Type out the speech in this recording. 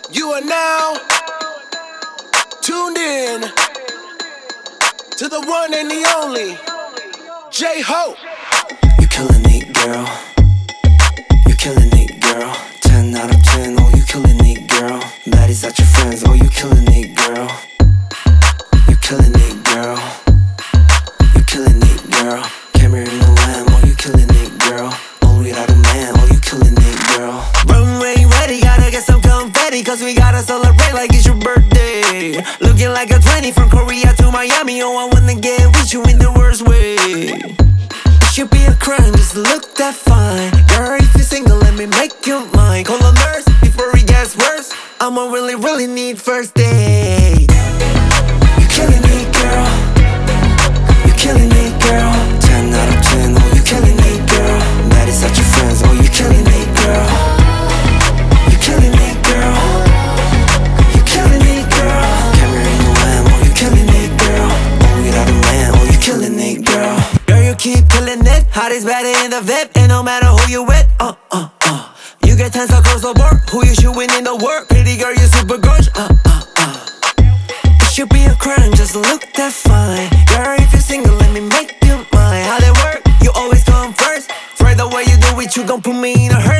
You are now tuned in to the one and the only J-Hope. You killing it, girl. You killing it, girl. 10 out of 10, oh you killing it, girl. Baddies at your friends, oh you killing it, girl. You killing it, girl. You killing it, girl. Camera in the lamb, oh you killing it, girl. Only without a man, oh you killing it, girl. Runway ready, gotta get some confetti, cause we gotta celebrate like it's your birthday. Looking like a 20 from Korea to Miami, oh I wanna get with you in the worst way. It should be a crime just to look that fine. Girl, if you're single, let me make you mine. Call a nurse before it gets worse. I'ma really need first date. You killing it, girl. You killing it, girl. 10 out of 10, oh you killing it, girl. Baddies at your friends, oh you killing it, girl. You killing it, girl. You killing it, girl. Camera in the lamb, oh you killing it, girl. Only without a man, oh you killing it, girl. Girl, you keep killing it. Hottest better in the VIP, and no matter who you with, you get 10 across the board. Who you shooting in the work? Pretty girl, you super gorgeous. It should be a crime just to look that fine. Girl, if you're single, let me make you mine. How they work? You always come first. Right the way you do it, you gon' put me in a hurt.